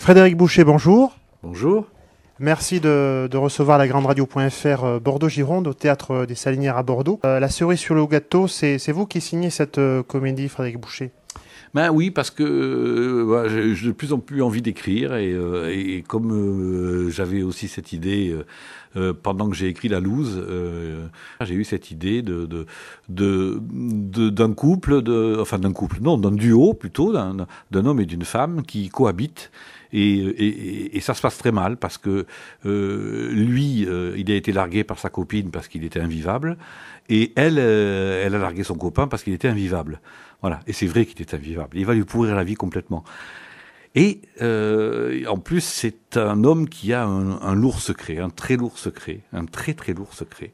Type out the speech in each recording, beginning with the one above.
Frédéric Boucher, bonjour. Bonjour. Merci de recevoir la Grande Radio.fr Bordeaux-Gironde au Théâtre des Salinières à Bordeaux. La cerise sur le gâteau, c'est vous qui signez cette comédie, Frédéric Boucher? Ben oui, parce que j'ai de plus en plus envie d'écrire et comme j'avais aussi cette idée pendant que j'ai écrit La Louse, j'ai eu cette idée d'un couple, d'un duo plutôt, d'un homme et d'une femme qui cohabitent. Et ça se passe très mal parce que lui, il a été largué par sa copine parce qu'il était invivable, et elle a largué son copain parce qu'il était invivable. Voilà. Et c'est vrai qu'il est invivable. Il va lui pourrir la vie complètement. Et en plus, c'est un homme qui a un lourd secret, un très lourd secret, un très très lourd secret.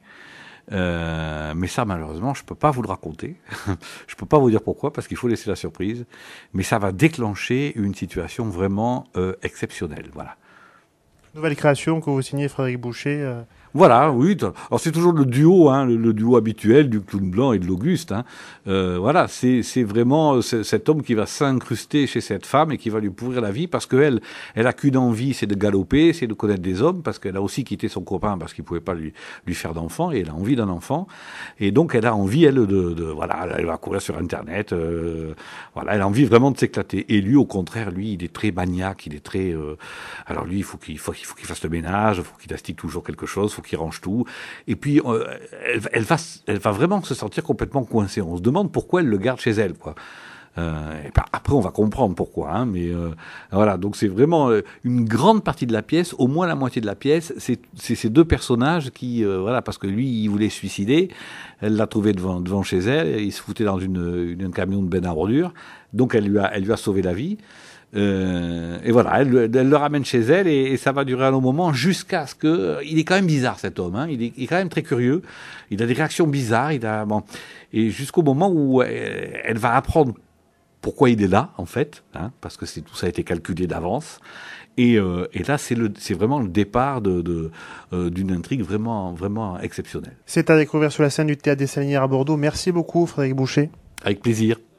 Mais ça, malheureusement, je peux pas vous le raconter. Je peux pas vous dire pourquoi, parce qu'il faut laisser la surprise. Mais ça va déclencher une situation vraiment exceptionnelle. Voilà. Nouvelle création que vous signez, Frédéric Boucher. Voilà, oui. Alors c'est toujours le duo, hein, le duo habituel du clown blanc et de l'Auguste. Hein. Voilà, c'est vraiment cet homme qui va s'incruster chez cette femme et qui va lui pourrir la vie parce qu'elle a qu'une envie, c'est de galoper, c'est de connaître des hommes, parce qu'elle a aussi quitté son copain parce qu'il pouvait pas lui faire d'enfant, et elle a envie d'un enfant, et donc elle a envie voilà, elle va courir sur Internet, voilà, elle a envie vraiment de s'éclater. Et lui, au contraire, lui, il est très maniaque, il est très, alors lui, il faut qu'il fasse le ménage, il faut qu'il astique toujours quelque chose, qui range tout, et puis elle va vraiment se sentir complètement coincée. On se demande pourquoi elle le garde chez elle, quoi. Et ben, après on va comprendre pourquoi, hein, mais voilà, donc c'est vraiment une grande partie de la pièce, au moins la moitié de la pièce, c'est ces deux personnages qui, voilà, parce que lui il voulait se suicider, elle l'a trouvé devant chez elle, il se foutait dans un camion de benne à ordures, donc elle lui a sauvé la vie. Et voilà, elle le ramène chez elle, et ça va durer un long moment jusqu'à ce que il est quand même bizarre, cet homme, hein, il est quand même très curieux, il a des réactions bizarres, et jusqu'au moment où elle va apprendre pourquoi il est là, en fait, hein, parce que tout ça a été calculé d'avance, et là c'est vraiment le départ d'une intrigue vraiment vraiment exceptionnelle. C'est à découvrir sur la scène du Théâtre des Salinières à Bordeaux. Merci beaucoup, Frédéric Boucher. Avec plaisir.